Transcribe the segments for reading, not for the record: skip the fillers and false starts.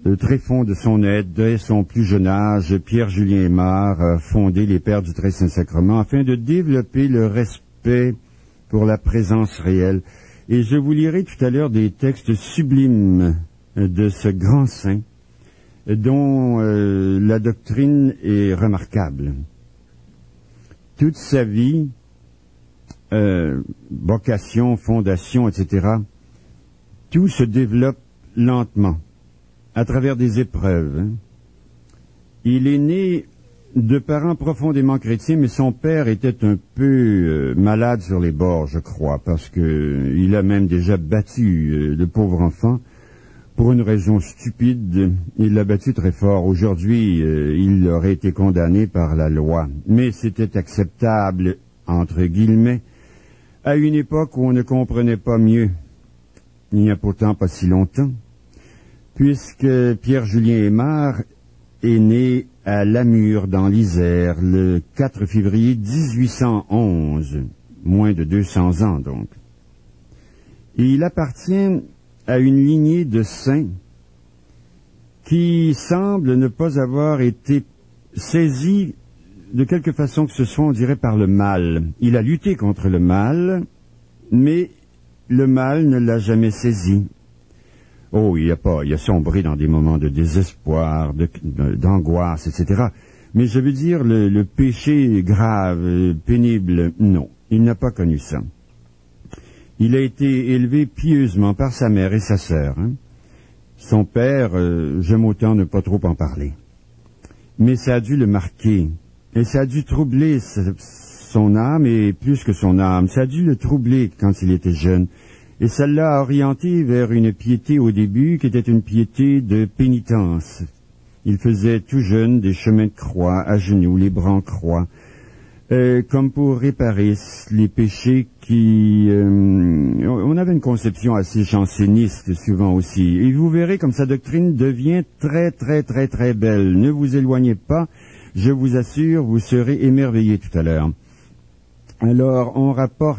tréfonds de son aide, dès son plus jeune âge, Pierre-Julien Aymard a fondé les Pères du Très Saint-Sacrement afin de développer le respect pour la présence réelle. Et je vous lirai tout à l'heure des textes sublimes de ce grand saint, dont la doctrine est remarquable. Toute sa vie, vocation, fondation, etc., tout se développe lentement, à travers des épreuves. Il est né de parents profondément chrétiens, mais son père était un peu malade sur les bords, je crois, parce que il a même déjà battu le pauvre enfant pour une raison stupide. Il l'a battu très fort. Aujourd'hui, il aurait été condamné par la loi. Mais c'était acceptable, entre guillemets, à une époque où on ne comprenait pas mieux. Il n'y a pourtant pas si longtemps, puisque Pierre-Julien Aymard est né à Lamure, dans l'Isère, le 4 février 1811, moins de 200 ans donc. Et il appartient à une lignée de saints qui semble ne pas avoir été saisie de quelque façon que ce soit, on dirait, par le mal. Il a lutté contre le mal, mais le mal ne l'a jamais saisi. Oh, il a sombré dans des moments de désespoir, d'angoisse, etc. Mais je veux dire, le péché grave, pénible, non, il n'a pas connu ça. Il a été élevé pieusement par sa mère et sa sœur. Son père, j'aime autant ne pas trop en parler. Mais ça a dû le marquer, et ça a dû troubler son âme, et plus que son âme, ça a dû le troubler quand il était jeune. Et ça l'a orienté vers une piété au début qui était une piété de pénitence. Il faisait tout jeune des chemins de croix, à genoux, les bras en croix, comme pour réparer les péchés qui... on avait une conception assez janséniste souvent aussi. Et vous verrez comme sa doctrine devient très très très très belle. Ne vous éloignez pas, je vous assure, vous serez émerveillés tout à l'heure. Alors, on rapporte...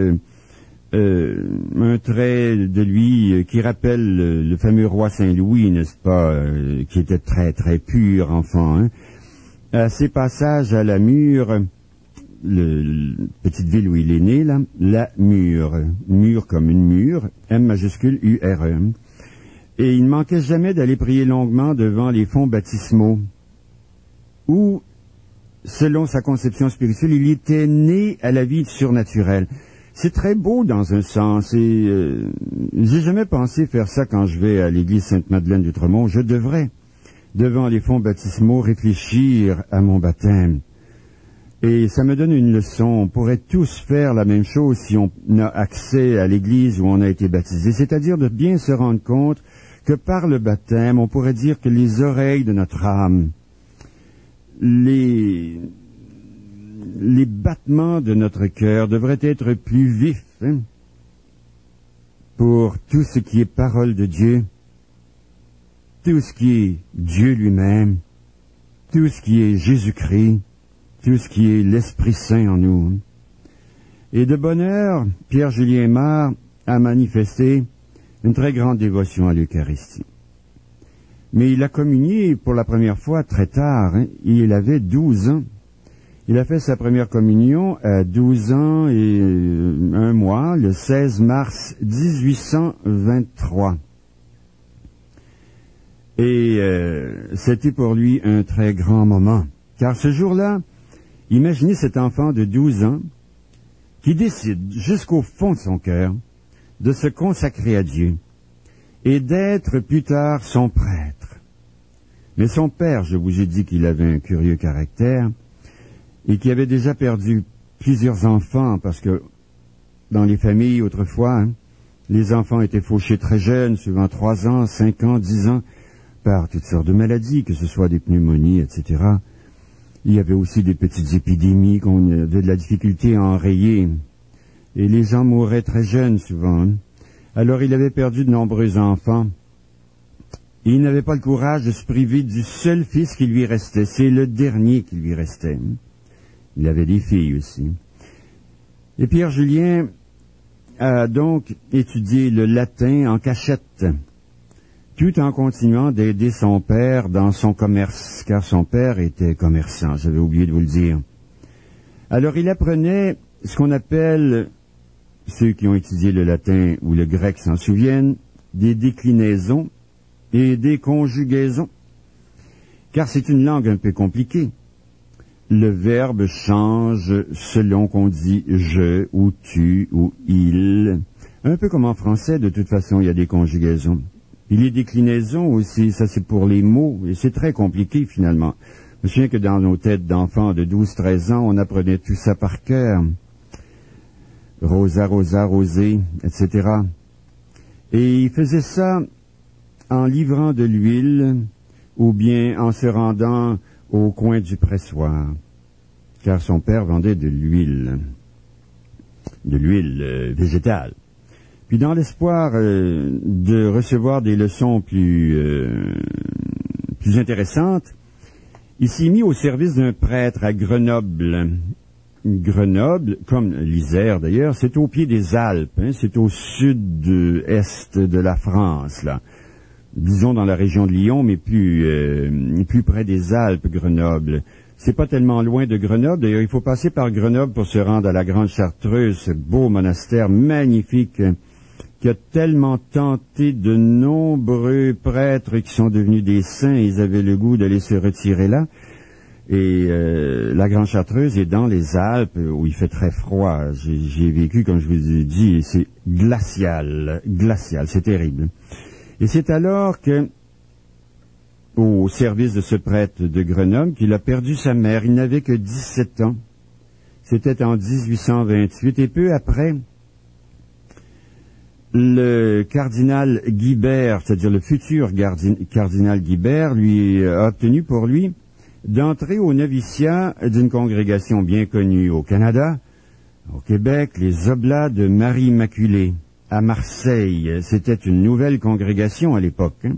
un trait de lui qui rappelle le fameux roi Saint-Louis, n'est-ce pas, qui était très très pur enfant. À ses passages à Lamure, petite ville où il est né, là, Lamure comme une mure, M majuscule U-R-E. Et il ne manquait jamais d'aller prier longuement devant les fonts baptismaux, où, selon sa conception spirituelle, il était né à la vie surnaturelle. C'est très beau dans un sens, et j'ai jamais pensé faire ça quand je vais à l'église Sainte-Madeleine d'Outremont. Je devrais, devant les fonts baptismaux, réfléchir à mon baptême. Et ça me donne une leçon. On pourrait tous faire la même chose si on a accès à l'église où on a été baptisé, c'est-à-dire de bien se rendre compte que par le baptême, on pourrait dire que les oreilles de notre âme, les battements de notre cœur devraient être plus vifs pour tout ce qui est parole de Dieu, tout ce qui est Dieu lui-même, tout ce qui est Jésus-Christ, tout ce qui est l'Esprit Saint en nous. Et de bonne heure, Pierre-Julien Aymard a manifesté une très grande dévotion à l'Eucharistie. Mais il a communié pour la première fois très tard, il avait 12 ans. Il a fait sa première communion à 12 ans et un mois, le 16 mars 1823. Et c'était pour lui un très grand moment. Car ce jour-là, imaginez cet enfant de 12 ans qui décide jusqu'au fond de son cœur de se consacrer à Dieu et d'être plus tard son prêtre. Mais son père, je vous ai dit qu'il avait un curieux caractère, et qui avait déjà perdu plusieurs enfants, parce que dans les familles autrefois, les enfants étaient fauchés très jeunes, souvent 3 ans, 5 ans, 10 ans, par toutes sortes de maladies, que ce soit des pneumonies, etc. Il y avait aussi des petites épidémies qu'on avait de la difficulté à enrayer, et les gens mouraient très jeunes souvent. Alors il avait perdu de nombreux enfants, et il n'avait pas le courage de se priver du seul fils qui lui restait. C'est le dernier qui lui restait. Il avait des filles aussi. Et Pierre-Julien a donc étudié le latin en cachette. tout en continuant d'aider son père dans son commerce, car son père était commerçant, j'avais oublié de vous le dire. Alors il apprenait ce qu'on appelle, ceux qui ont étudié le latin ou le grec s'en souviennent, des déclinaisons et des conjugaisons, car c'est une langue un peu compliquée. Le verbe change selon qu'on dit « je » ou « tu » ou « il ». Un peu comme en français, de toute façon, il y a des conjugaisons. Et les déclinaisons aussi, ça c'est pour les mots, et c'est très compliqué finalement. Je me souviens que dans nos têtes d'enfants de 12-13 ans, on apprenait tout ça par cœur. Rosa, rosa, rosé, etc. Et il faisait ça en livrant de l'huile ou bien en se rendant au coin du pressoir, car son père vendait de l'huile végétale. Puis dans l'espoir de recevoir des leçons plus intéressantes, il s'est mis au service d'un prêtre à Grenoble. Grenoble, comme l'Isère d'ailleurs, c'est au pied des Alpes, hein, c'est au sud-est de la France, là. Disons dans la région de Lyon, mais plus près des Alpes, Grenoble. C'est pas tellement loin de Grenoble. D'ailleurs, il faut passer par Grenoble pour se rendre à la Grande Chartreuse, ce beau monastère magnifique qui a tellement tenté de nombreux prêtres qui sont devenus des saints. Ils avaient le goût d'aller se retirer là. Et la Grande Chartreuse est dans les Alpes où il fait très froid. J'ai vécu, comme je vous ai dit, c'est glacial, c'est terrible. Et c'est alors que, au service de ce prêtre de Grenoble, qu'il a perdu sa mère. Il n'avait que 17 ans. C'était en 1828. Et peu après, le cardinal Guibert, c'est-à-dire le futur cardinal Guibert, lui a obtenu pour lui d'entrer au noviciat d'une congrégation bien connue au Canada, au Québec, les Oblats de Marie Immaculée. À Marseille, c'était une nouvelle congrégation à l'époque. Hein.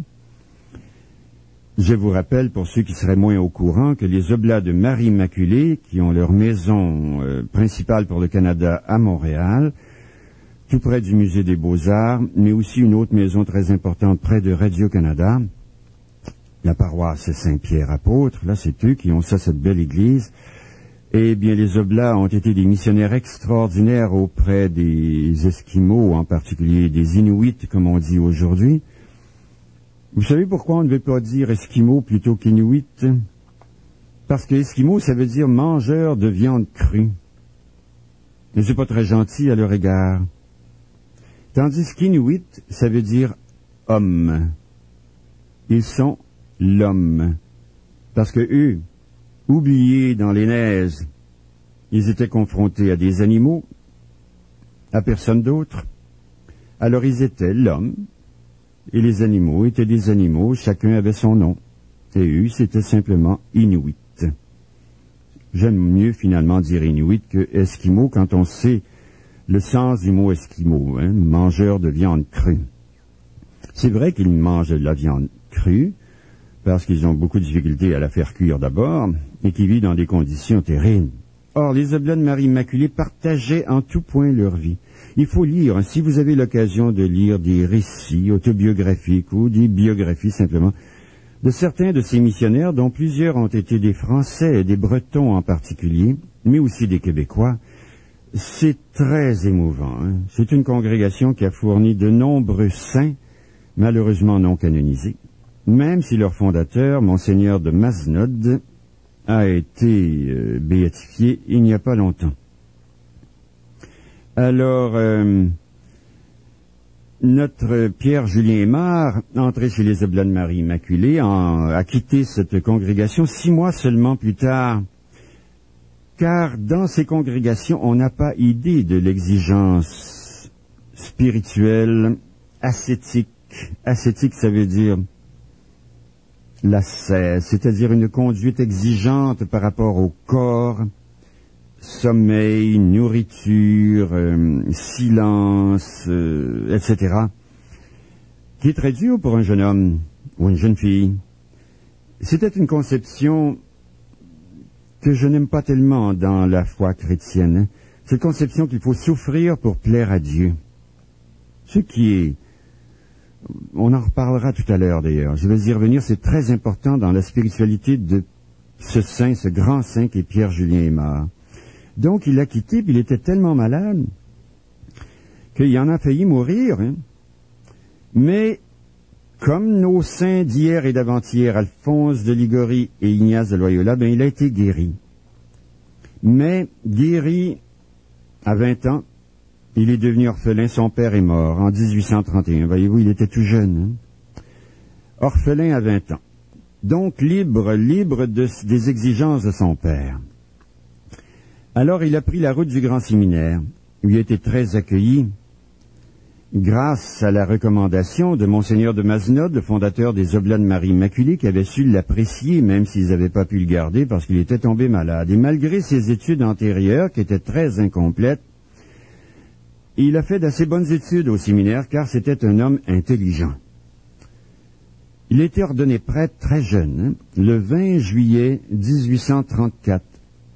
Je vous rappelle, pour ceux qui seraient moins au courant, que les Oblats de Marie Immaculée, qui ont leur maison principale pour le Canada à Montréal, tout près du Musée des Beaux-Arts, mais aussi une autre maison très importante près de Radio-Canada, la paroisse Saint-Pierre-Apôtre, là c'est eux qui ont ça, cette belle église. Eh bien, les Oblats ont été des missionnaires extraordinaires auprès des Esquimaux, en particulier des Inuits, comme on dit aujourd'hui. Vous savez pourquoi on ne veut pas dire Esquimaux plutôt qu'Inuit? Parce que Esquimaux, ça veut dire mangeur de viande crue. Mais c'est pas très gentil à leur égard. Tandis qu'Inuit, ça veut dire homme. Ils sont l'homme. Parce que eux, oubliés dans les neiges, ils étaient confrontés à des animaux, à personne d'autre. Alors ils étaient l'homme, et les animaux étaient des animaux, chacun avait son nom. Et eux, c'était simplement Inuit. J'aime mieux finalement dire Inuit que Esquimau quand on sait le sens du mot Esquimau, hein, mangeur de viande crue. C'est vrai qu'ils mangent de la viande crue, parce qu'ils ont beaucoup de difficultés à la faire cuire d'abord, et qui vivent dans des conditions terribles. Or, les Oblats de Marie Immaculée partageaient en tout point leur vie. Il faut lire, si vous avez l'occasion de lire des récits autobiographiques ou des biographies simplement, de certains de ces missionnaires, dont plusieurs ont été des Français et des Bretons en particulier, mais aussi des Québécois, c'est très émouvant. Hein? C'est une congrégation qui a fourni de nombreux saints, malheureusement non canonisés, même si leur fondateur, Monseigneur de Masnod, a été béatifié il n'y a pas longtemps. Alors, notre Pierre-Julien Aymard, entré chez les Oblats de Marie Immaculée, a quitté cette congrégation 6 mois seulement plus tard, car dans ces congrégations, on n'a pas idée de l'exigence spirituelle, ascétique. Ascétique, ça veut dire l'ascèse, c'est-à-dire une conduite exigeante par rapport au corps, sommeil, nourriture, silence, etc., qui est très dur pour un jeune homme ou une jeune fille. C'était une conception que je n'aime pas tellement dans la foi chrétienne. Hein. Cette conception qu'il faut souffrir pour plaire à Dieu. Ce qui est On en reparlera tout à l'heure d'ailleurs. Je vais y revenir, c'est très important dans la spiritualité de ce saint, ce grand saint qui est Pierre-Julien Aymar. Donc il l'a quitté, puis il était tellement malade qu'il en a failli mourir. Hein. Mais comme nos saints d'hier et d'avant-hier, Alphonse de Liguori et Ignace de Loyola, il a été guéri. Mais guéri à 20 ans, il est devenu orphelin. Son père est mort en 1831. Voyez-vous, il était tout jeune. Hein? Orphelin à 20 ans. Donc libre des exigences de son père. Alors il a pris la route du grand séminaire, où il a été très accueilli, grâce à la recommandation de Monseigneur de Mazenod, le fondateur des Oblats de Marie Immaculée, qui avait su l'apprécier, même s'ils n'avaient pas pu le garder, parce qu'il était tombé malade. Et malgré ses études antérieures, qui étaient très incomplètes, il a fait d'assez bonnes études au séminaire, car c'était un homme intelligent. Il a été ordonné prêtre très jeune, hein, le 20 juillet 1834.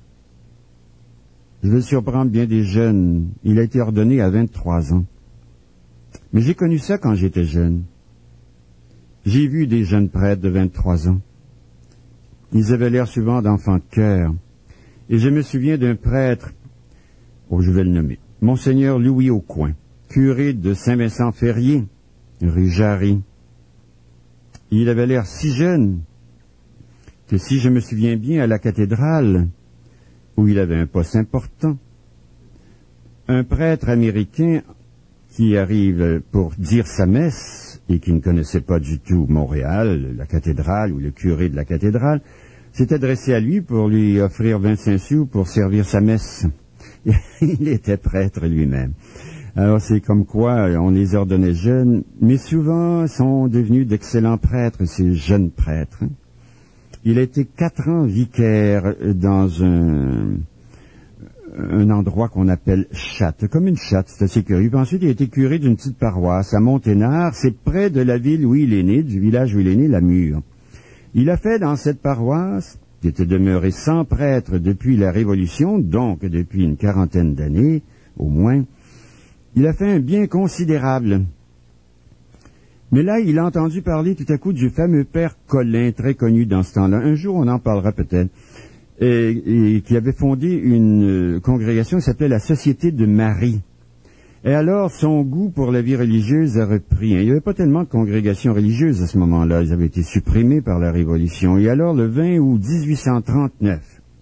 Je vais surprendre bien des jeunes. Il a été ordonné à 23 ans. Mais j'ai connu ça quand j'étais jeune. J'ai vu des jeunes prêtres de 23 ans. Ils avaient l'air souvent d'enfants de cœur. Et je me souviens d'un prêtre, je vais le nommer, Monseigneur Louis Aucoin, curé de Saint-Vincent-Ferrier, rue Jarry. Il avait l'air si jeune que, si je me souviens bien, à la cathédrale, où il avait un poste important, un prêtre américain qui arrive pour dire sa messe et qui ne connaissait pas du tout Montréal, la cathédrale ou le curé de la cathédrale, s'est adressé à lui pour lui offrir 25 sous pour servir sa messe. Il était prêtre lui-même. Alors c'est comme quoi on les ordonnait jeunes, mais souvent sont devenus d'excellents prêtres, ces jeunes prêtres. Il a été 4 ans vicaire dans un endroit qu'on appelle chatte, comme une chatte, c'est assez curieux. Puis ensuite, il a été curé d'une petite paroisse à Monténard, c'est près de la ville où il est né, du village où il est né, la Mure. Il a fait dans cette paroisse, qui était demeurée sans prêtre depuis la Révolution, donc depuis une 40aine d'années, au moins, il a fait un bien considérable. Mais là, il a entendu parler tout à coup du fameux père Colin, très connu dans ce temps-là. Un jour, on en parlera peut-être. Et qui avait fondé une congrégation qui s'appelait la Société de Marie. Et alors, son goût pour la vie religieuse a repris. Il n'y avait pas tellement de congrégations religieuses à ce moment-là. Ils avaient été supprimés par la Révolution. Et alors, le 20 août 1839,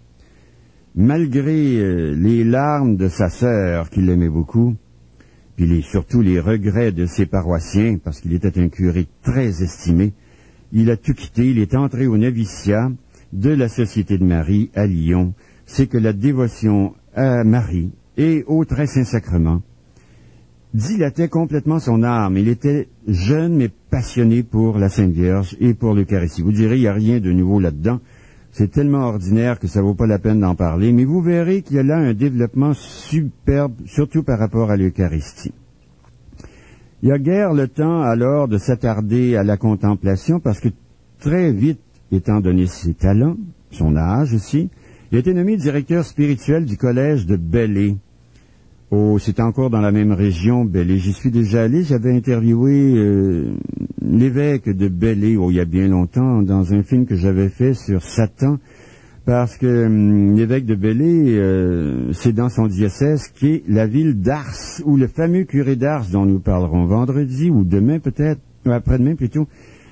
malgré les larmes de sa sœur, qui l'aimait beaucoup, puis surtout les regrets de ses paroissiens, parce qu'il était un curé très estimé, il a tout quitté, il est entré au noviciat de la Société de Marie à Lyon. C'est que la dévotion à Marie et au très Saint-Sacrement dilatait complètement son âme. Il était jeune mais passionné pour la Sainte Vierge et pour l'Eucharistie. Vous direz, il n'y a rien de nouveau là-dedans. C'est tellement ordinaire que ça vaut pas la peine d'en parler, mais vous verrez qu'il y a là un développement superbe, surtout par rapport à l'Eucharistie. Il n'y a guère le temps alors de s'attarder à la contemplation, parce que très vite, étant donné ses talents, son âge aussi, il a été nommé directeur spirituel du collège de Belley. C'est encore dans la même région, Belley. J'y suis déjà allé, j'avais interviewé l'évêque de Belley, il y a bien longtemps, dans un film que j'avais fait sur Satan, parce que l'évêque de Belley, c'est dans son diocèse, qui est la ville d'Ars, où le fameux curé d'Ars, dont nous parlerons vendredi, ou demain peut-être, ou après-demain plutôt,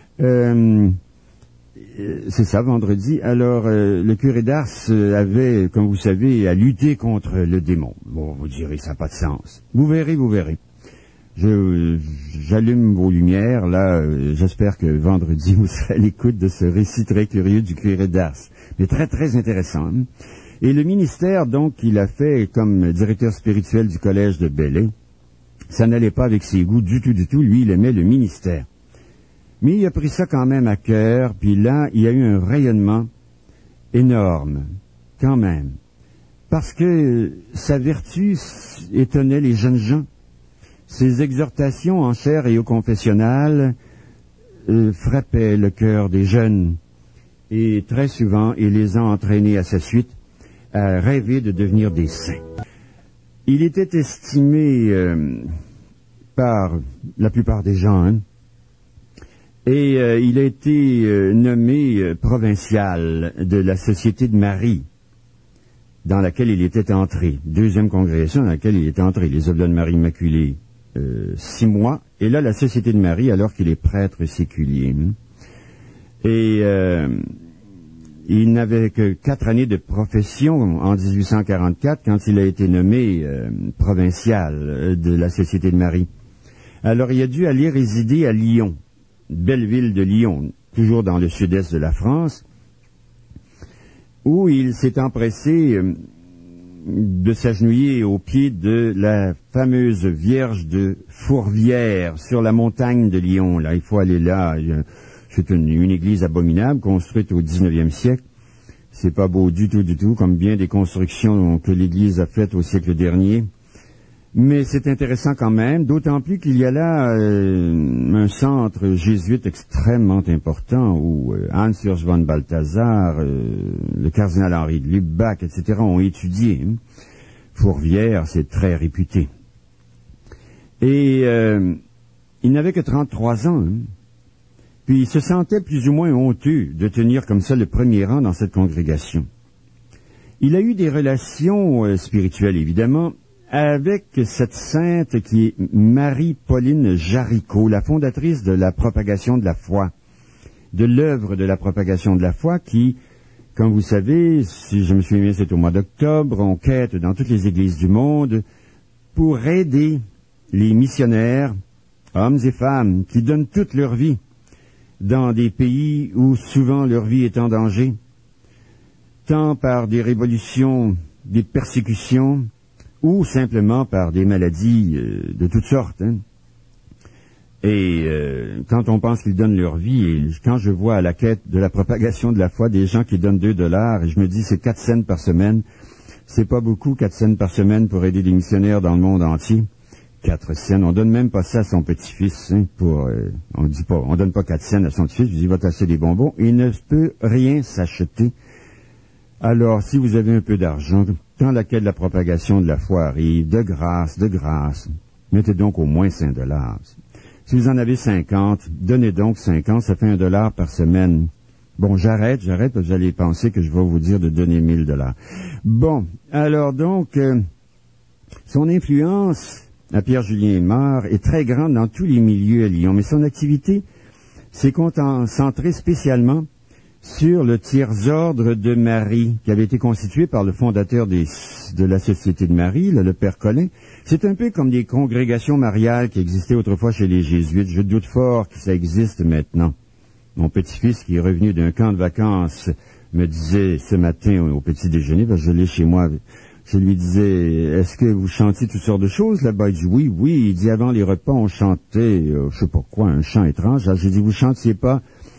c'est ça, vendredi. Alors, le curé d'Ars avait, comme vous savez, à lutter contre le démon. Bon, vous direz, ça n'a pas de sens. Vous verrez, vous verrez. J'allume vos lumières, là, j'espère que vendredi, vous serez à l'écoute de ce récit très curieux du curé d'Ars. Mais très, très intéressant. Hein? Et le ministère, donc, qu'il a fait comme directeur spirituel du collège de Belley, ça n'allait pas avec ses goûts du tout. Lui, il aimait le ministère. Mais il a pris ça quand même à cœur, puis là, il y a eu un rayonnement énorme, quand même. Parce que sa vertu étonnait les jeunes gens. Ses exhortations en chair et au confessionnal frappaient le cœur des jeunes. Et très souvent, il les a entraînés à sa suite à rêver de devenir des saints. Il était estimé par la plupart des gens, Et il a été nommé provincial de la Société de Marie, dans laquelle il était entré. Deuxième congrégation dans laquelle il était entré, les Oblates de Marie Immaculée, 6 mois. Et là, la Société de Marie, alors qu'il est prêtre séculier. Et il n'avait que 4 années de profession en 1844 quand il a été nommé provincial de la Société de Marie. Alors, il a dû aller résider à Lyon, belle ville de Lyon, toujours dans le sud-est de la France, où il s'est empressé de s'agenouiller au pied de la fameuse Vierge de Fourvière, sur la montagne de Lyon. Là, il faut aller là. C'est une église abominable, construite au 19e siècle. C'est pas beau du tout, comme bien des constructions que l'église a faites au siècle dernier. Mais c'est intéressant quand même, d'autant plus qu'il y a là un centre jésuite extrêmement important où Hans-Urs von Balthasar, le cardinal Henri de Lubac, etc. ont étudié. Fourvière, c'est très réputé. Et il n'avait que 33 ans. Puis il se sentait plus ou moins honteux de tenir comme ça le premier rang dans cette congrégation. Il a eu des relations spirituelles, évidemment, avec cette sainte qui est Marie-Pauline Jaricot, la fondatrice de la propagation de la foi, de l'œuvre de la propagation de la foi qui, comme vous savez, si je me souviens bien, c'est au mois d'octobre, on quête dans toutes les églises du monde pour aider les missionnaires, hommes et femmes, qui donnent toute leur vie dans des pays où souvent leur vie est en danger, tant par des révolutions, des persécutions, ou simplement par des maladies de toutes sortes. Et quand on pense qu'ils donnent leur vie, et quand je vois à la quête de la propagation de la foi des gens qui donnent $2, et je me dis c'est 4 cents par semaine, c'est pas beaucoup 4 cents par semaine pour aider des missionnaires dans le monde entier. 4 cents, on donne même pas ça à son petit-fils, on donne pas 4 cents à son petit-fils, il va tasser des bonbons, il ne peut rien s'acheter. Alors, si vous avez un peu d'argent, quand la quête de la propagation de la foi arrive, de grâce, mettez donc au moins $5. Si vous en avez 50, donnez donc 50, ça fait $1 par semaine. Bon, j'arrête, parce que vous allez penser que je vais vous dire de donner $1000. Bon, alors donc, son influence à Pierre-Julien Aymar est très grande dans tous les milieux à Lyon, mais son activité s'est concentrée spécialement sur le tiers-ordre de Marie, qui avait été constitué par le fondateur de la Société de Marie, le Père Colin. C'est un peu comme des congrégations mariales qui existaient autrefois chez les Jésuites. Je doute fort que ça existe maintenant. Mon petit-fils, qui est revenu d'un camp de vacances, me disait ce matin au petit déjeuner, parce que je l'ai chez moi, je lui disais, est-ce que vous chantiez toutes sortes de choses là-bas? Il dit oui. Il dit, avant les repas, on chantait, je sais pas quoi, un chant étrange. Alors, j'ai dit, vous chantiez pas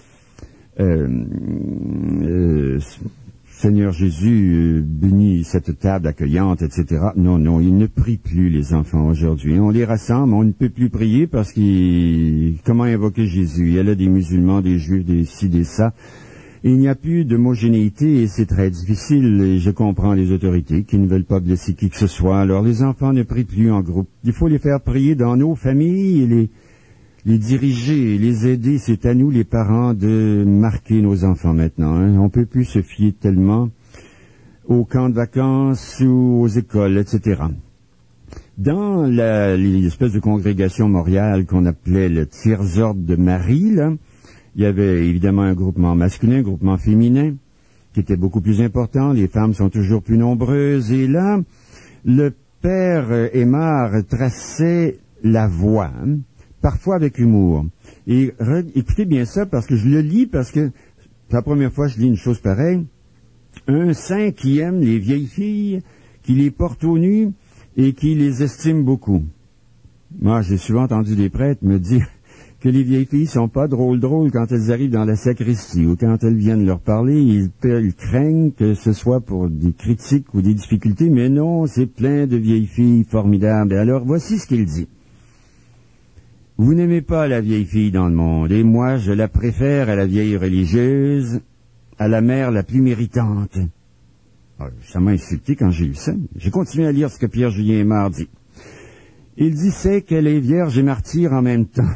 Seigneur Jésus, bénis cette table accueillante, etc. Non, ils ne prient plus, les enfants, aujourd'hui. On les rassemble, on ne peut plus prier parce comment invoquer Jésus? Il y a là des musulmans, des juifs, des ci, des ça. Il n'y a plus d'homogénéité et c'est très difficile. Et je comprends les autorités qui ne veulent pas blesser qui que ce soit. Alors les enfants ne prient plus en groupe. Il faut les faire prier dans nos familles et les diriger, les aider. C'est à nous, les parents, de marquer nos enfants maintenant. On peut plus se fier tellement aux camps de vacances ou aux écoles, etc. Dans l'espèce de congrégation Montréal qu'on appelait le Tiers-ordre de Marie, là, il y avait évidemment un groupement masculin, un groupement féminin, qui était beaucoup plus important. Les femmes sont toujours plus nombreuses. Et là, le père Aymar traçait la voie, parfois avec humour. Et écoutez bien ça, parce que je le lis, parce que c'est la première fois que je lis une chose pareille. Un saint qui aime les vieilles filles, qui les porte au nu et qui les estime beaucoup. Moi, j'ai souvent entendu des prêtres me dire que les vieilles filles sont pas drôles quand elles arrivent dans la sacristie ou quand elles viennent leur parler, ils craignent que ce soit pour des critiques ou des difficultés, mais non, c'est plein de vieilles filles formidables. Et alors, voici ce qu'il dit. Vous n'aimez pas la vieille fille dans le monde, et moi, je la préfère à la vieille religieuse, à la mère la plus méritante. Alors, ça m'a insulté quand j'ai lu ça. J'ai continué à lire ce que Pierre-Julien Aymar dit. Il dit, c'est qu'elle est vierge et martyre en même temps.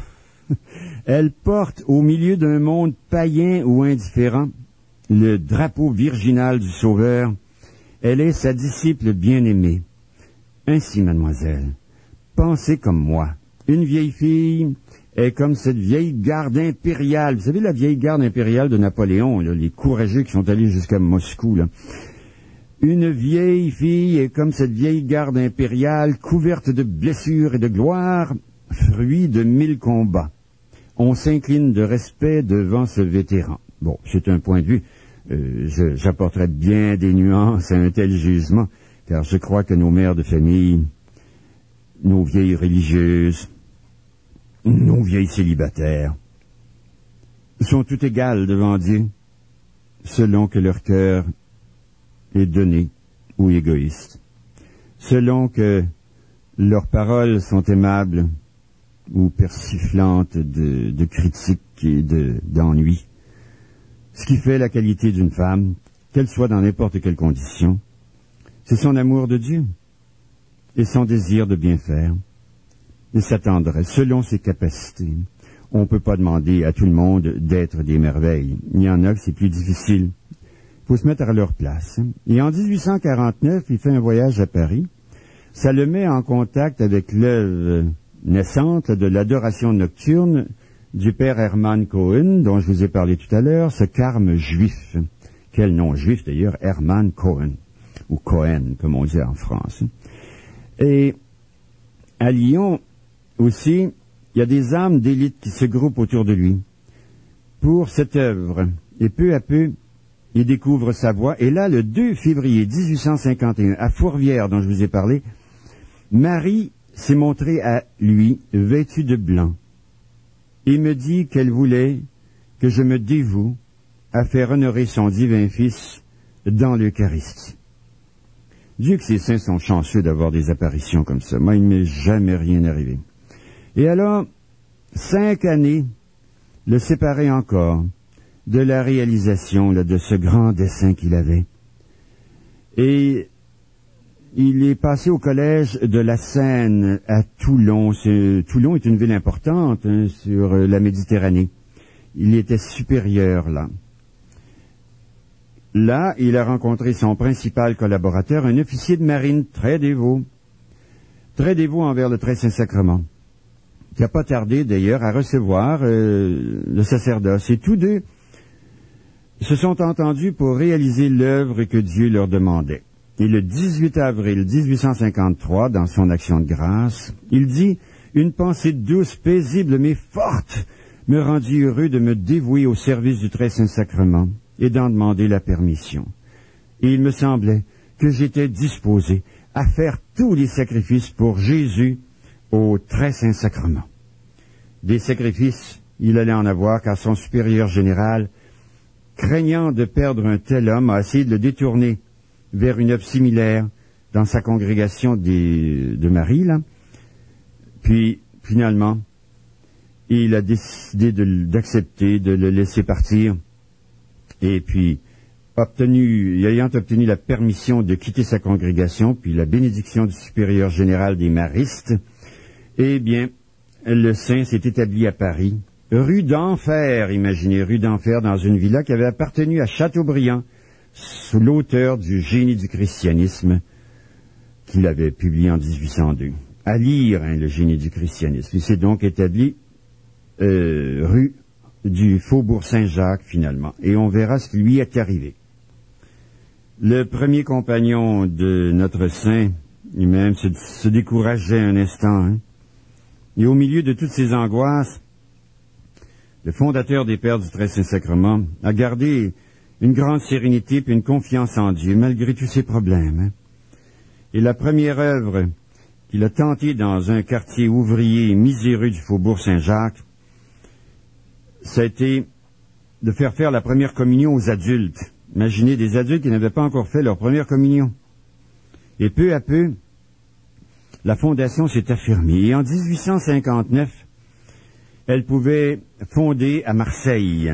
Elle porte au milieu d'un monde païen ou indifférent le drapeau virginal du Sauveur. Elle est sa disciple bien-aimée. Ainsi, mademoiselle, pensez comme moi. Une vieille fille est comme cette vieille garde impériale. Vous savez, la vieille garde impériale de Napoléon, là, les courageux qui sont allés jusqu'à Moscou, là. Une vieille fille est comme cette vieille garde impériale, couverte de blessures et de gloire, fruit de 1000 combats. On s'incline de respect devant ce vétéran. Bon, c'est un point de vue. J'apporterai bien des nuances à un tel jugement, car je crois que nos mères de famille, nos vieilles religieuses, nos vieilles célibataires, sont toutes égales devant Dieu, selon que leur cœur est donné ou égoïste, selon que leurs paroles sont aimables ou persiflantes de critiques et d'ennui. Ce qui fait la qualité d'une femme, qu'elle soit dans n'importe quelle condition, c'est son amour de Dieu et son désir de bien faire et sa tendresse, selon ses capacités. On ne peut pas demander à tout le monde d'être des merveilles. Il y en a que c'est plus difficile. Il faut se mettre à leur place. Et en 1849, il fait un voyage à Paris. Ça le met en contact avec l'œuvre naissante de l'adoration nocturne du père Hermann Cohen, dont je vous ai parlé tout à l'heure, ce carme juif. Quel nom juif d'ailleurs, Hermann Cohen, ou Cohen, comme on dit en France. Et à Lyon aussi, il y a des âmes d'élite qui se groupent autour de lui pour cette œuvre. Et peu à peu, il découvre sa voix. Et là, le 2 février 1851, à Fourvière, dont je vous ai parlé, Marie s'est montrée à lui, vêtue de blanc, et me dit qu'elle voulait que je me dévoue à faire honorer son divin Fils dans l'Eucharistie. Dieu que ces saints sont chanceux d'avoir des apparitions comme ça. Moi, il ne m'est jamais rien arrivé. Et alors, 5 années le séparaient encore de la réalisation là, de ce grand dessein qu'il avait. Et il est passé au collège de la Seine à Toulon. Toulon est une ville importante sur la Méditerranée. Il était supérieur là. Là, il a rencontré son principal collaborateur, un officier de marine très dévot envers le très Saint-Sacrement, qui n'a pas tardé d'ailleurs à recevoir le sacerdoce. Et tous deux se sont entendus pour réaliser l'œuvre que Dieu leur demandait. Et le 18 avril 1853, dans son action de grâce, il dit « Une pensée douce, paisible, mais forte me rendit heureux de me dévouer au service du très Saint-Sacrement et d'en demander la permission. Et il me semblait que j'étais disposé à faire tous les sacrifices pour Jésus au très Saint-Sacrement. » Des sacrifices, il allait en avoir, car son supérieur général, craignant de perdre un tel homme, a essayé de le détourner vers une œuvre similaire dans sa congrégation de Marie, là. Puis, finalement, il a décidé d'accepter, de le laisser partir. Et puis, ayant obtenu la permission de quitter sa congrégation, puis la bénédiction du supérieur général des Maristes, eh bien, le saint s'est établi à Paris, rue d'Enfer, imaginez, rue d'Enfer, dans une villa qui avait appartenu à Chateaubriand, sous l'auteur du Génie du christianisme, qu'il avait publié en 1802. À lire, le Génie du christianisme. Il s'est donc établi rue du Faubourg Saint-Jacques, finalement. Et on verra ce qui lui est arrivé. Le premier compagnon de notre saint, lui-même, se décourageait un instant. Et au milieu de toutes ces angoisses, le fondateur des Pères du Très Saint-Sacrement a gardé une grande sérénité et une confiance en Dieu, malgré tous ses problèmes. Et la première œuvre qu'il a tentée dans un quartier ouvrier miséreux du Faubourg Saint-Jacques, ça a été de faire la première communion aux adultes. Imaginez des adultes qui n'avaient pas encore fait leur première communion. Et peu à peu, la fondation s'est affirmée. Et en 1859, elle pouvait fonder à Marseille,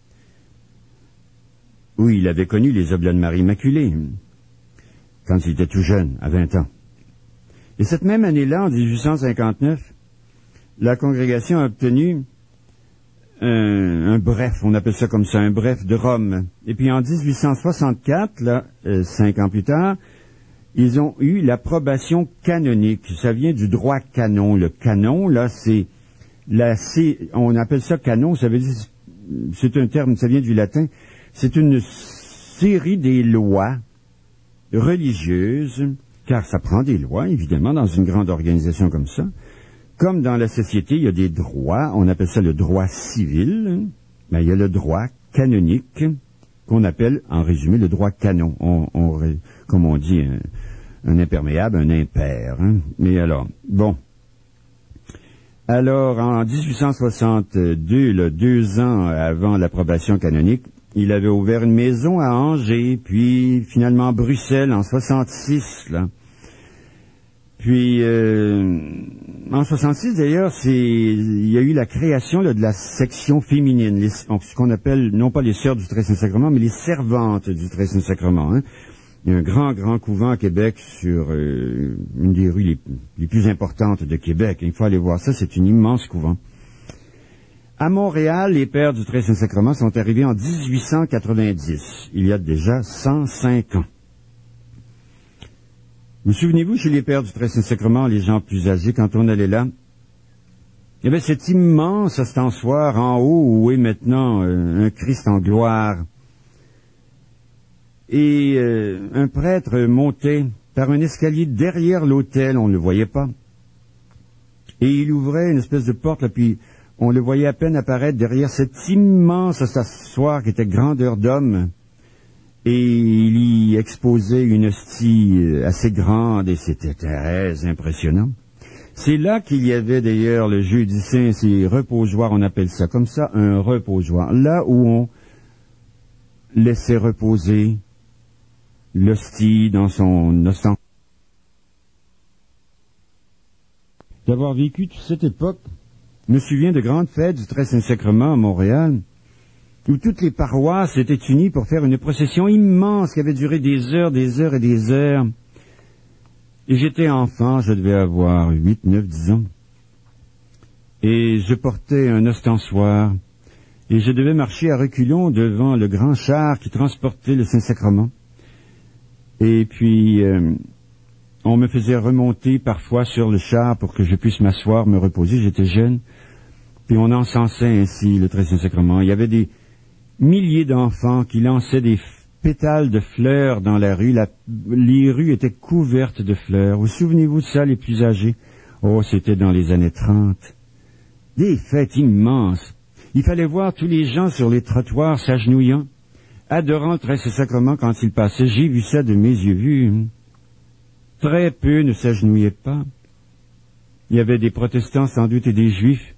où il avait connu les Oblats de Marie Immaculée, quand il était tout jeune, à 20 ans. Et cette même année-là, en 1859, la congrégation a obtenu un bref, on appelle ça comme ça, un bref de Rome. Et puis en 1864, là, 5 ans plus tard, ils ont eu l'approbation canonique. Ça vient du droit canon. Le canon, là, on appelle ça canon, ça veut dire, c'est un terme, ça vient du latin. C'est une série des lois religieuses, car ça prend des lois, évidemment, dans une grande organisation comme ça. Comme dans la société, il y a des droits, on appelle ça le droit civil, mais il y a le droit canonique, qu'on appelle, en résumé, le droit canon. Comme on dit, un imperméable, un impair. Hein. Mais alors, bon. Alors, en 1862, là, 2 ans avant l'approbation canonique, il avait ouvert une maison à Angers, puis finalement à Bruxelles en 66, là. Puis, en 66, d'ailleurs, il y a eu la création là, de la section féminine, ce qu'on appelle, non pas les sœurs du Très Saint-Sacrement, mais les servantes du Très Saint-Sacrement. Hein. Il y a un grand couvent à Québec sur une des rues les plus importantes de Québec. Il faut aller voir ça, c'est un immense couvent. À Montréal, les Pères du Très Saint-Sacrement sont arrivés en 1890, il y a déjà 105 ans. Vous souvenez-vous, chez les Pères du Très Saint-Sacrement, les gens plus âgés, quand on allait là, il y avait cet immense ostensoir en haut où est maintenant un Christ en gloire. Et un prêtre montait par un escalier derrière l'autel, on ne le voyait pas. Et il ouvrait une espèce de porte, là, puis on le voyait à peine apparaître derrière cet immense ostensoir qui était grandeur d'homme. Et il y exposait une hostie assez grande et c'était très impressionnant. C'est là qu'il y avait d'ailleurs le jeudi saint, ces reposoirs, on appelle ça comme ça, un reposoir. Là où on laissait reposer l'hostie dans son ostensoir. D'avoir vécu toute cette époque, je me souviens de grandes fêtes du Très Saint-Sacrement à Montréal, où toutes les paroisses étaient unies pour faire une procession immense qui avait duré des heures et des heures. Et j'étais enfant, je devais avoir 8, 9, 10 ans. Et je portais un ostensoir, et je devais marcher à reculons devant le grand char qui transportait le Saint-Sacrement. Et puis, on me faisait remonter parfois sur le char pour que je puisse m'asseoir, me reposer, j'étais jeune. Puis on encensait ainsi le Très Saint-Sacrement. Il y avait des milliers d'enfants qui lançaient des pétales de fleurs dans la rue. Les rues étaient couvertes de fleurs. Vous souvenez-vous de ça, les plus âgés? Oh, c'était dans les années 30. Des fêtes immenses. Il fallait voir tous les gens sur les trottoirs s'agenouillant, adorant le Très Saint-Sacrement quand il passait. J'ai vu ça de mes yeux vus. Très peu ne s'agenouillaient pas. Il y avait des protestants sans doute et des juifs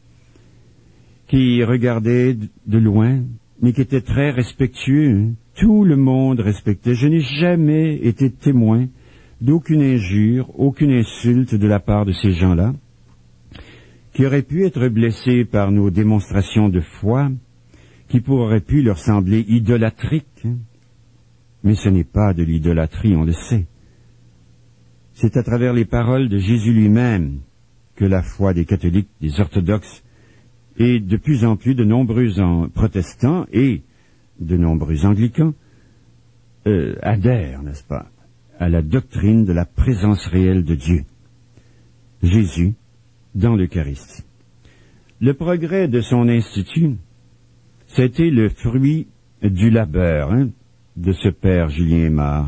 qui regardaient de loin, mais qui étaient très respectueux. Tout le monde respectait. Je n'ai jamais été témoin d'aucune injure, aucune insulte de la part de ces gens-là, qui auraient pu être blessés par nos démonstrations de foi, qui pourraient pu leur sembler idolâtriques. Mais ce n'est pas de l'idolâtrie, on le sait. C'est à travers les paroles de Jésus lui-même que la foi des catholiques, des orthodoxes, et de plus en plus de nombreux protestants et de nombreux anglicans adhèrent, n'est-ce pas, à la doctrine de la présence réelle de Dieu, Jésus, dans l'Eucharistie. Le progrès de son institut, c'était le fruit du labeur de ce père Julien Aymar,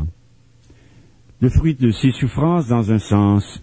le fruit de ses souffrances dans un sens,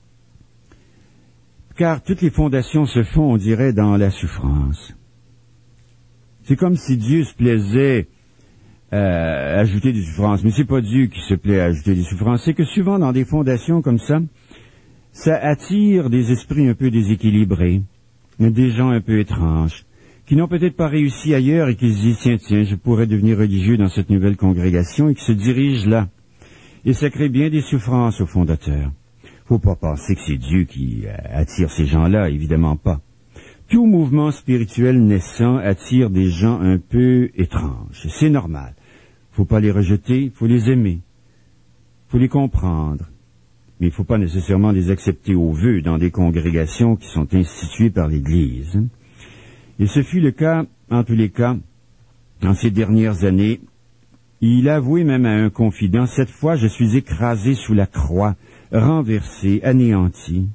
car toutes les fondations se font, on dirait, dans la souffrance. C'est comme si Dieu se plaisait à ajouter des souffrances, mais c'est pas Dieu qui se plaît à ajouter des souffrances, c'est que souvent dans des fondations comme ça attire des esprits un peu déséquilibrés, des gens un peu étranges, qui n'ont peut-être pas réussi ailleurs et qui se disent, tiens, je pourrais devenir religieux dans cette nouvelle congrégation, et qui se dirigent là. Et ça crée bien des souffrances au fondateur. Faut pas penser que c'est Dieu qui attire ces gens-là, évidemment pas. Tout mouvement spirituel naissant attire des gens un peu étranges. C'est normal. Faut pas les rejeter, faut les aimer. Faut les comprendre. Mais il faut pas nécessairement les accepter au vœu dans des congrégations qui sont instituées par l'Église. Et ce fut le cas, en tous les cas, dans ces dernières années. Il a avoué même à un confident, cette fois je suis écrasé sous la croix, renversé, anéanti.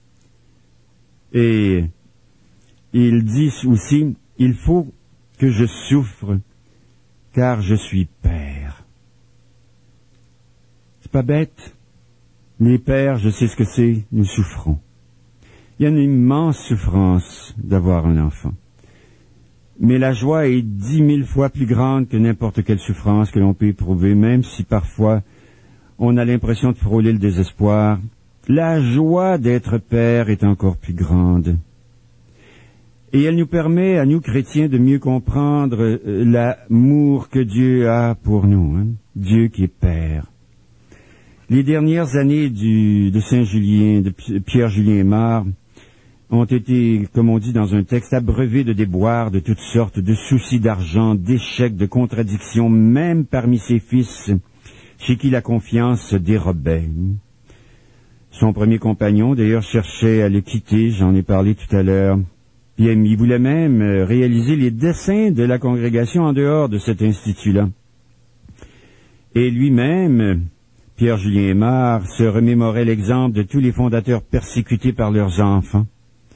Et il dit aussi, il faut que je souffre, car je suis père. C'est pas bête. Les pères, je sais ce que c'est, nous souffrons. Il y a une immense souffrance d'avoir un enfant. Mais la joie est 10 000 fois plus grande que n'importe quelle souffrance que l'on peut éprouver, même si parfois on a l'impression de frôler le désespoir. La joie d'être père est encore plus grande. Et elle nous permet, à nous chrétiens, de mieux comprendre l'amour que Dieu a pour nous, hein? Dieu qui est Père. Les dernières années de Saint-Julien, de Pierre-Julien Aymar, ont été, comme on dit dans un texte, abreuvés de déboires de toutes sortes, de soucis d'argent, d'échecs, de contradictions, même parmi ses fils, chez qui la confiance se dérobait. Son premier compagnon, d'ailleurs, cherchait à le quitter, j'en ai parlé tout à l'heure. Puis il voulait même réaliser les desseins de la congrégation en dehors de cet institut-là. Et lui-même, Pierre-Julien Aymar, se remémorait l'exemple de tous les fondateurs persécutés par leurs enfants.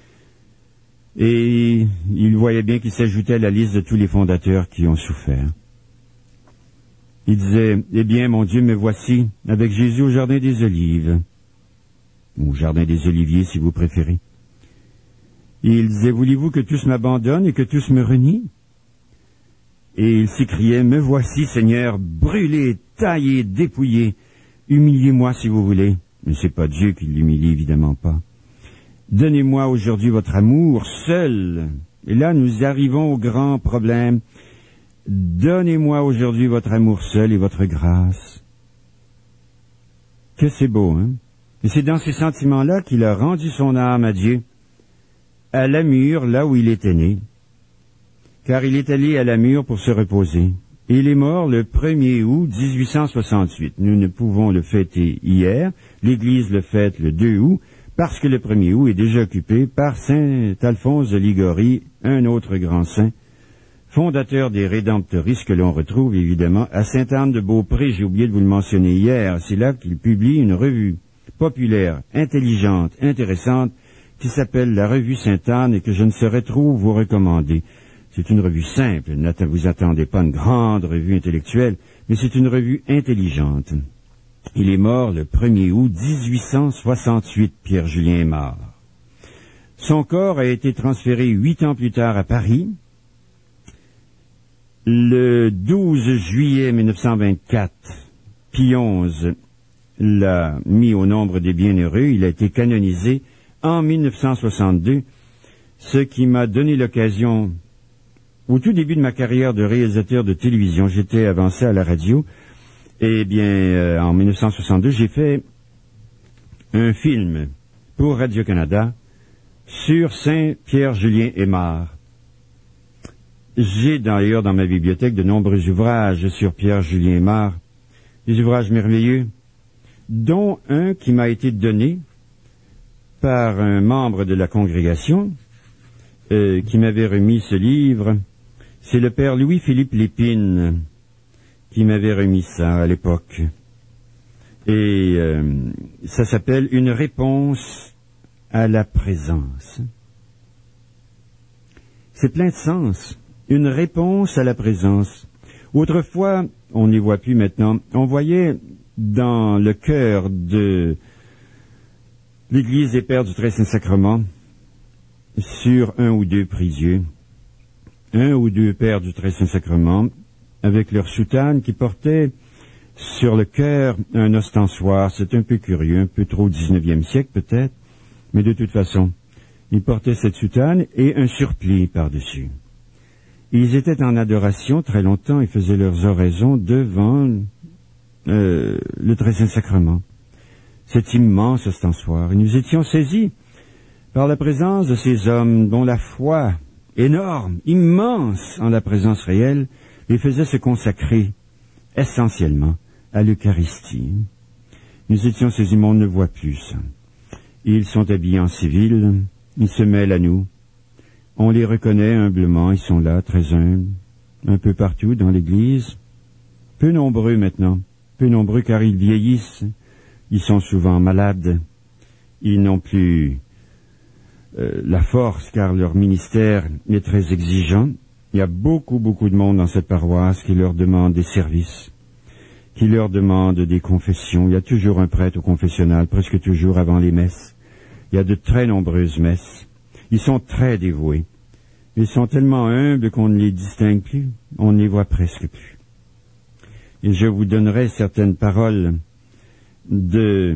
Et il voyait bien qu'il s'ajoutait à la liste de tous les fondateurs qui ont souffert. Il disait, « Eh bien, mon Dieu, me voici, avec Jésus au Jardin des Olives. » Ou au Jardin des Oliviers, si vous préférez. Et il disait, « Voulez-vous que tous m'abandonnent et que tous me renient ?» Et il s'écriait, « Me voici, Seigneur, brûlé, taillé, dépouillé. Humiliez-moi si vous voulez. » Mais c'est pas Dieu qui l'humilie, évidemment pas. « Donnez-moi aujourd'hui votre amour seul. » Et là, nous arrivons au grand problème. « Donnez-moi aujourd'hui votre amour seul et votre grâce. » Que c'est beau, hein? Et c'est dans ces sentiments-là qu'il a rendu son âme à Dieu, à Lamure, là où il était né, car il est allé à Lamure pour se reposer. Et il est mort le 1er août 1868. Nous ne pouvons le fêter hier, l'Église le fête le 2 août, parce que le 1er août est déjà occupé par saint Alphonse de Liguori, un autre grand saint, fondateur des Rédemptoristes que l'on retrouve évidemment à Sainte-Anne-de-Beaupré. J'ai oublié de vous le mentionner hier. C'est là qu'il publie une revue populaire, intelligente, intéressante, qui s'appelle la Revue Sainte-Anne et que je ne saurais trop vous recommander. C'est une revue simple, ne vous attendez pas une grande revue intellectuelle, mais c'est une revue intelligente. Il est mort le 1er août 1868, Pierre-Julien Aymar. Son corps a été transféré 8 ans plus tard à Paris. Le 12 juillet 1924, Pie XI l'a mis au nombre des bienheureux. Il a été canonisé en 1962, ce qui m'a donné l'occasion, au tout début de ma carrière de réalisateur de télévision, j'étais avancé à la radio, et bien, en 1962, j'ai fait un film pour Radio-Canada sur Saint Pierre-Julien Aymar. J'ai d'ailleurs dans ma bibliothèque de nombreux ouvrages sur Pierre-Julien Aymar, des ouvrages merveilleux, dont un qui m'a été donné par un membre de la congrégation qui m'avait remis ce livre. C'est le père Louis-Philippe Lépine qui m'avait remis ça à l'époque. Et ça s'appelle « Une réponse à la présence ». C'est plein de sens. Une réponse à la présence. Autrefois, on n'y voit plus maintenant, on voyait dans le cœur de l'Église des Pères du Très Saint-Sacrement, sur 1 ou 2 prisieux, 1 ou 2 Pères du Très Saint-Sacrement, avec leur soutane qui portait sur le cœur un ostensoir. C'est un peu curieux, un peu trop 19e siècle peut-être, mais de toute façon, ils portaient cette soutane et un surplis par-dessus. Ils étaient en adoration très longtemps et faisaient leurs oraisons devant le Très Saint-Sacrement. Cet immense ostensoir. Et nous étions saisis par la présence de ces hommes dont la foi énorme, immense en la présence réelle, les faisait se consacrer essentiellement à l'Eucharistie. Nous étions saisis, mais on ne voit plus ça. Ils sont habillés en civil, ils se mêlent à nous. On les reconnaît humblement, ils sont là, très humbles, un peu partout dans l'Église. Peu nombreux maintenant, peu nombreux car ils vieillissent, ils sont souvent malades, ils n'ont plus la force car leur ministère est très exigeant. Il y a beaucoup de monde dans cette paroisse qui leur demande des services, qui leur demande des confessions. Il y a toujours un prêtre au confessionnal, presque toujours avant les messes. Il y a de très nombreuses messes. Ils sont très dévoués. Ils sont tellement humbles qu'on ne les distingue plus, on ne les voit presque plus. Et je vous donnerai certaines paroles de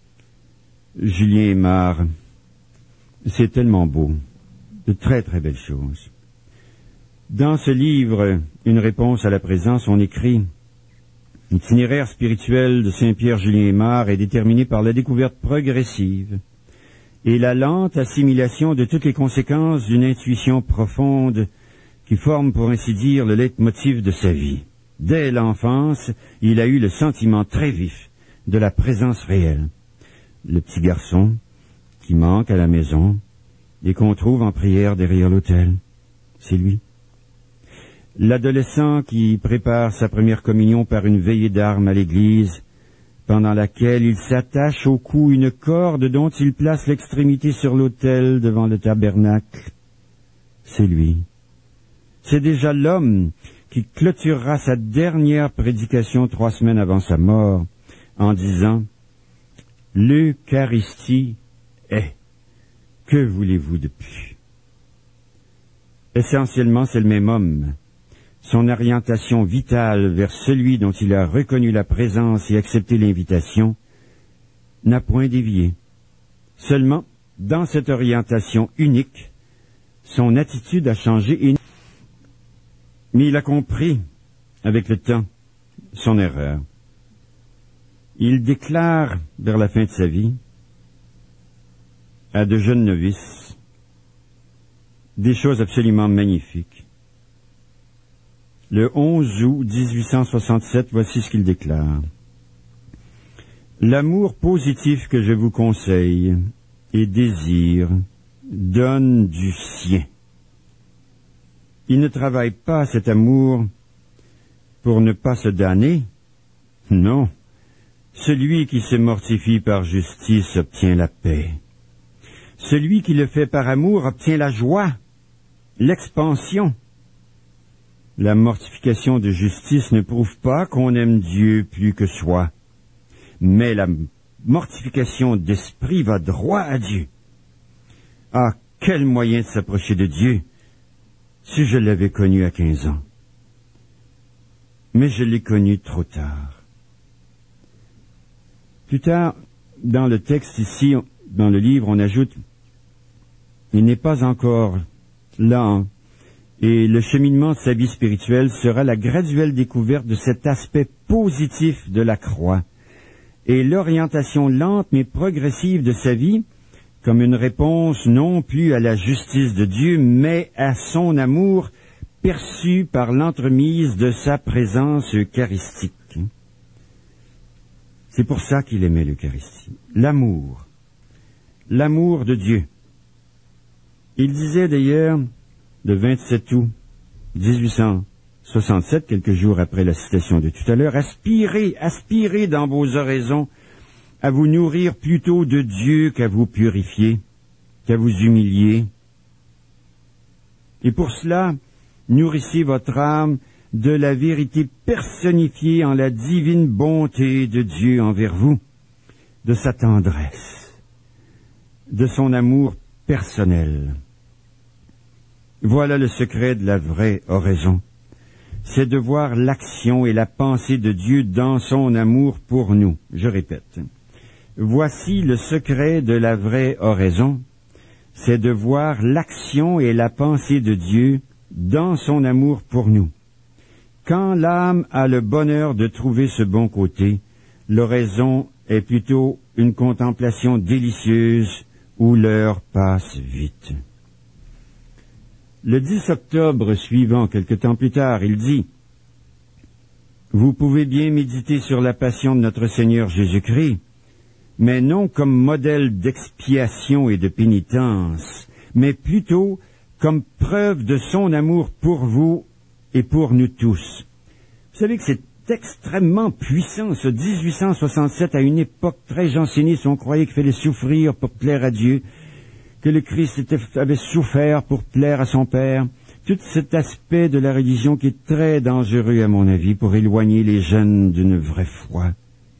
Julien Aymar. C'est tellement beau, de très très belles choses. Dans ce livre, Une réponse à la présence, on écrit « L'itinéraire spirituel de Saint-Pierre Julien Aymar est déterminé par la découverte progressive et la lente assimilation de toutes les conséquences d'une intuition profonde qui forme, pour ainsi dire, le leitmotiv de sa vie. Dès l'enfance, il a eu le sentiment très vif de la présence réelle. Le petit garçon qui manque à la maison et qu'on trouve en prière derrière l'autel, c'est lui. L'adolescent qui prépare sa première communion par une veillée d'armes à l'église, pendant laquelle il s'attache au cou une corde dont il place l'extrémité sur l'autel devant le tabernacle, c'est lui. C'est déjà l'homme qui clôturera sa dernière prédication 3 semaines avant sa mort, en disant « L'Eucharistie est. Que voulez-vous de plus ?» Essentiellement, c'est le même homme. Son orientation vitale vers celui dont il a reconnu la présence et accepté l'invitation n'a point dévié. Seulement, dans cette orientation unique, son attitude a changé. Mais il a compris, avec le temps, son erreur. Il déclare, vers la fin de sa vie, à de jeunes novices, des choses absolument magnifiques. Le 11 août 1867, voici ce qu'il déclare. « L'amour positif que je vous conseille et désire donne du sien. Il ne travaille pas cet amour pour ne pas se damner. Non, celui qui se mortifie par justice obtient la paix. Celui qui le fait par amour obtient la joie, l'expansion. La mortification de justice ne prouve pas qu'on aime Dieu plus que soi, mais la mortification d'esprit va droit à Dieu. Ah, quel moyen de s'approcher de Dieu, si je l'avais connu à 15 ans. Mais je l'ai connu trop tard. Plus tard, dans le texte ici, dans le livre, on ajoute « Il n'est pas encore là ». Et le cheminement de sa vie spirituelle sera la graduelle découverte de cet aspect positif de la croix et l'orientation lente mais progressive de sa vie comme une réponse non plus à la justice de Dieu, mais à son amour perçu par l'entremise de sa présence eucharistique. C'est pour ça qu'il aimait l'Eucharistie. L'amour de Dieu. Il disait d'ailleurs, le 27 août 1867, quelques jours après la citation de tout à l'heure, aspirez dans vos oraisons à vous nourrir plutôt de Dieu qu'à vous purifier, qu'à vous humilier. Et pour cela, nourrissez votre âme de la vérité personnifiée en la divine bonté de Dieu envers vous, de sa tendresse, de son amour personnel. Voilà le secret de la vraie oraison. C'est de voir l'action et la pensée de Dieu dans son amour pour nous. Je répète. Voici le secret de la vraie oraison. C'est de voir l'action et la pensée de Dieu dans son amour pour nous. Quand l'âme a le bonheur de trouver ce bon côté, l'oraison est plutôt une contemplation délicieuse où l'heure passe vite. Le 10 octobre suivant, quelque temps plus tard, il dit « Vous pouvez bien méditer sur la passion de notre Seigneur Jésus-Christ, mais non comme modèle d'expiation et de pénitence, mais plutôt comme preuve de son amour pour vous et pour nous tous. Vous savez que c'est extrêmement puissant, ce 1867, à une époque très janséniste, on croyait qu'il fallait souffrir pour plaire à Dieu, que le Christ avait souffert pour plaire à son Père. Tout cet aspect de la religion qui est très dangereux, à mon avis, pour éloigner les jeunes d'une vraie foi.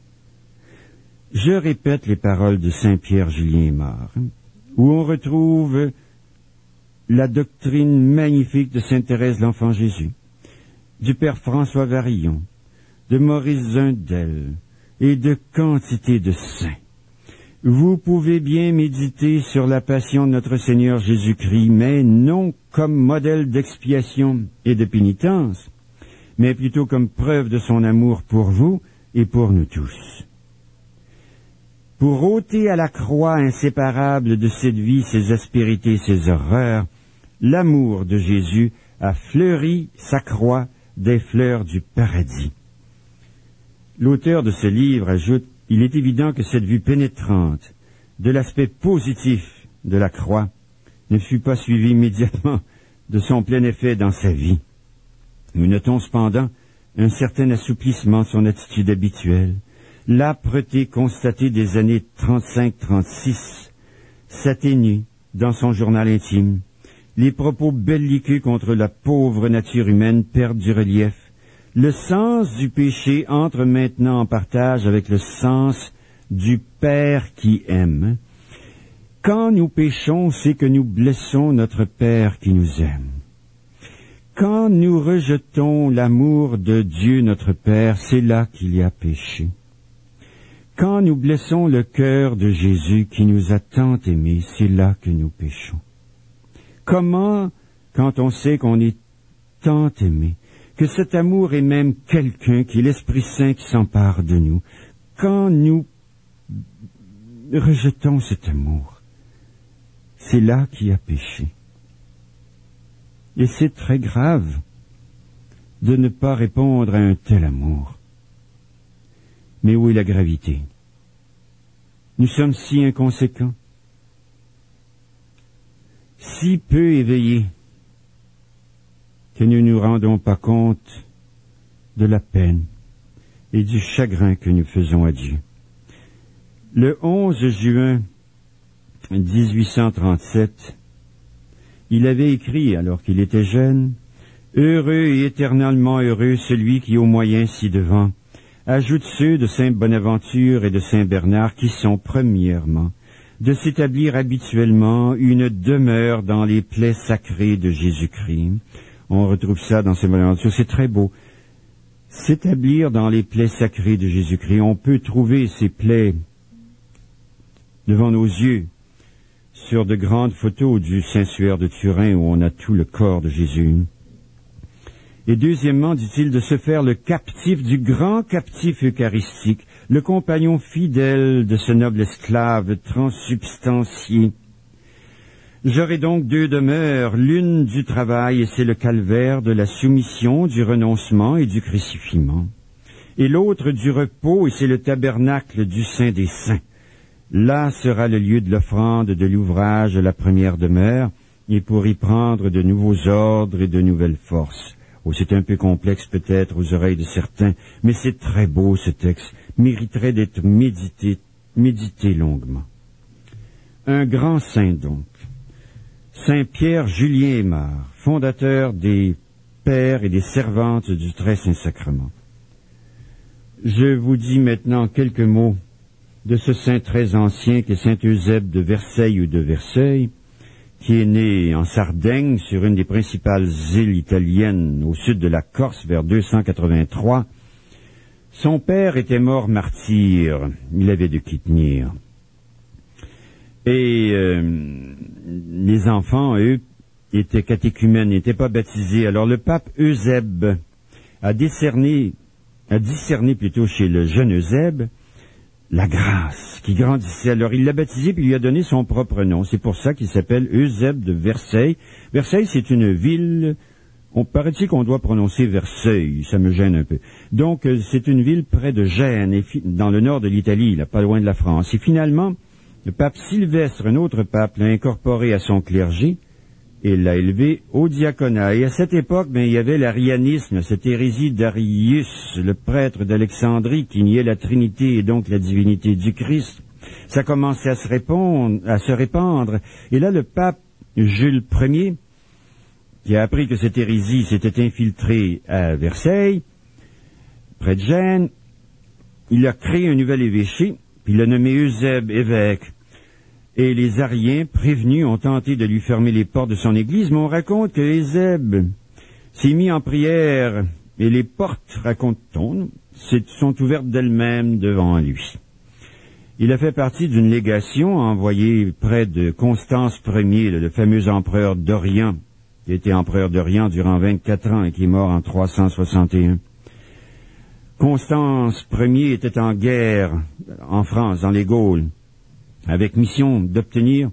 Je répète les paroles de Saint Pierre Julien Aymar, où on retrouve la doctrine magnifique de Sainte Thérèse l'Enfant Jésus, du Père François Varillon, de Maurice Zundel et de quantité de saints. Vous pouvez bien méditer sur la passion de notre Seigneur Jésus-Christ, mais non comme modèle d'expiation et de pénitence, mais plutôt comme preuve de son amour pour vous et pour nous tous. Pour ôter à la croix inséparable de cette vie ses aspérités, ses horreurs, l'amour de Jésus a fleuri sa croix des fleurs du paradis. L'auteur de ce livre ajoute: il est évident que cette vue pénétrante de l'aspect positif de la croix ne fut pas suivie immédiatement de son plein effet dans sa vie. Nous notons cependant un certain assouplissement de son attitude habituelle. L'âpreté constatée des années 35-36 s'atténue dans son journal intime. Les propos belliqueux contre la pauvre nature humaine perdent du relief. Le sens du péché entre maintenant en partage avec le sens du Père qui aime. Quand nous péchons, c'est que nous blessons notre Père qui nous aime. Quand nous rejetons l'amour de Dieu notre Père, c'est là qu'il y a péché. Quand nous blessons le cœur de Jésus qui nous a tant aimés, c'est là que nous péchons. Comment, quand on sait qu'on est tant aimé, que cet amour est même quelqu'un, qui est l'Esprit Saint qui s'empare de nous, quand nous rejetons cet amour, c'est là qu'il y a péché. Et c'est très grave de ne pas répondre à un tel amour. Mais où est la gravité? Nous sommes si inconséquents, si peu éveillés, que nous ne nous rendons pas compte de la peine et du chagrin que nous faisons à Dieu. Le 11 juin 1837, il avait écrit, alors qu'il était jeune, « Heureux et éternellement heureux celui qui, au moyen ci-devant, ajoute ceux de Saint Bonaventure et de Saint Bernard qui sont, premièrement, de s'établir habituellement une demeure dans les plaies sacrées de Jésus-Christ. » On retrouve ça dans Saint Bonaventure, c'est très beau. S'établir dans les plaies sacrées de Jésus-Christ. On peut trouver ces plaies devant nos yeux sur de grandes photos du Saint-Suaire de Turin où on a tout le corps de Jésus. Et deuxièmement, dit-il, de se faire le captif du grand captif eucharistique, le compagnon fidèle de ce noble esclave transsubstantié. J'aurai donc deux demeures, l'une du travail, et c'est le calvaire de la soumission, du renoncement et du crucifiement, et l'autre du repos, et c'est le tabernacle du Saint des Saints. Là sera le lieu de l'offrande de l'ouvrage de la première demeure, et pour y prendre de nouveaux ordres et de nouvelles forces. Oh, c'est un peu complexe peut-être aux oreilles de certains, mais c'est très beau ce texte, mériterait d'être médité longuement. Un grand saint donc. Saint Pierre Julien Aymar, fondateur des Pères et des Servantes du Très Saint Sacrement. Je vous dis maintenant quelques mots de ce saint très ancien qui est Saint Eusèbe de Verceil ou de Verceil, qui est né en Sardaigne, sur une des principales îles italiennes au sud de la Corse, vers 283. Son père était mort martyr, il avait de qui tenir. Et les enfants, eux, étaient catéchumènes, n'étaient pas baptisés. Alors le pape Eusèbe a discerné plutôt chez le jeune Eusèbe la grâce qui grandissait. Alors il l'a baptisé puis il lui a donné son propre nom. C'est pour ça qu'il s'appelle Eusèbe de Verceil. Verceil, c'est une ville, on paraît-il qu'on doit prononcer Verceil, ça me gêne un peu. Donc c'est une ville près de Gênes, dans le nord de l'Italie, là, pas loin de la France. Et finalement, le pape Sylvestre, un autre pape, l'a incorporé à son clergé, et l'a élevé au diaconat. Et à cette époque, il y avait l'arianisme, cette hérésie d'Arius, le prêtre d'Alexandrie, qui niait la Trinité et donc la divinité du Christ. Ça commençait à se répandre. Et là, le pape Jules Ier, qui a appris que cette hérésie s'était infiltrée à Versailles, près de Gênes, il a créé un nouvel évêché, puis il l'a nommé Eusèbe évêque. Et les Ariens, prévenus, ont tenté de lui fermer les portes de son église, mais on raconte que Eusèbe s'est mis en prière, et les portes, raconte-t-on, sont ouvertes d'elles-mêmes devant lui. Il a fait partie d'une légation envoyée près de Constance Ier, le fameux empereur d'Orient, qui a été empereur d'Orient durant 24 ans et qui est mort en 361. Constance Ier était en guerre en France, dans les Gaules, avec mission d'obtenir,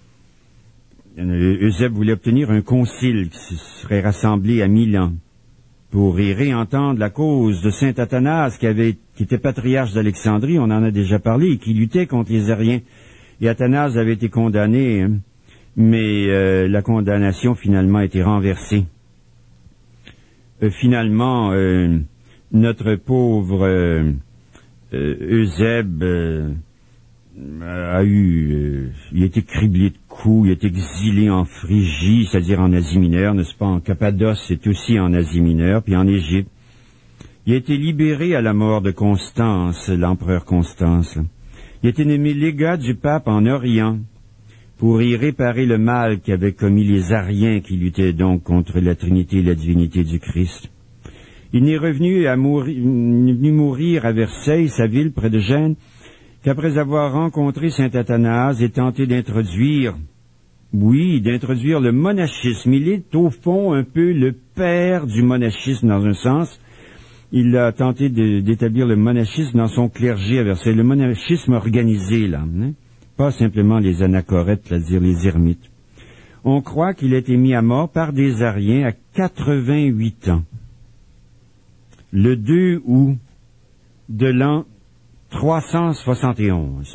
Eusèbe voulait obtenir un concile qui se serait rassemblé à Milan pour y réentendre la cause de saint Athanase qui était patriarche d'Alexandrie, on en a déjà parlé, et qui luttait contre les Ariens. Et Athanase avait été condamné, mais la condamnation finalement a été renversée. Finalement, notre pauvre Eusèbe il a été criblé de coups, il a été exilé en Phrygie, c'est-à-dire en Asie mineure, n'est-ce pas, en Cappadoce, c'est aussi en Asie mineure, puis en Égypte. Il a été libéré à la mort de Constance, l'empereur Constance. Il a été nommé légat du pape en Orient pour y réparer le mal qu'avaient commis les Ariens qui luttaient donc contre la Trinité et la divinité du Christ. Il n'est revenu mourir à Versailles, sa ville près de Gênes, qu'après avoir rencontré saint Athanase et tenté d'introduire le monachisme. Il est au fond un peu le père du monachisme dans un sens. Il a tenté d'établir le monachisme dans son clergé à Versailles, le monachisme organisé, là, pas simplement les anachorètes, c'est-à-dire les ermites. On croit qu'il a été mis à mort par des Ariens à 88 ans, le 2 août de l'an 371.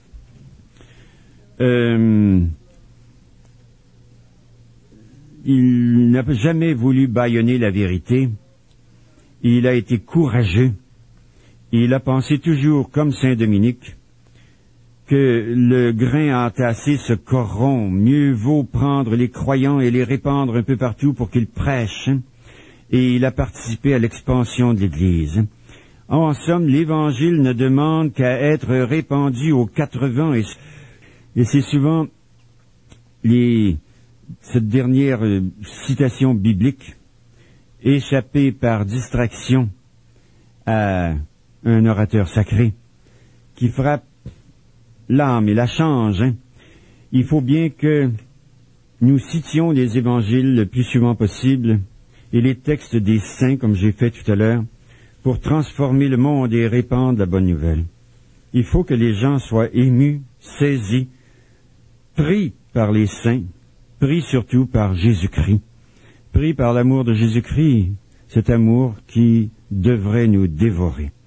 Il n'a jamais voulu bâillonner la vérité. Il a été courageux. Il a pensé toujours, comme saint Dominique, que le grain entassé se corrompt. Mieux vaut prendre les croyants et les répandre un peu partout pour qu'ils prêchent. Et il a participé à l'expansion de l'Église. En somme, l'Évangile ne demande qu'à être répandu aux 4 vents. Et c'est souvent cette dernière citation biblique, échappée par distraction à un orateur sacré, qui frappe l'âme et la change. Il faut bien que nous citions les Évangiles le plus souvent possible et les textes des saints, comme j'ai fait tout à l'heure, pour transformer le monde et répandre la bonne nouvelle. Il faut que les gens soient émus, saisis, pris par les saints, pris surtout par Jésus-Christ, pris par l'amour de Jésus-Christ, cet amour qui devrait nous dévorer.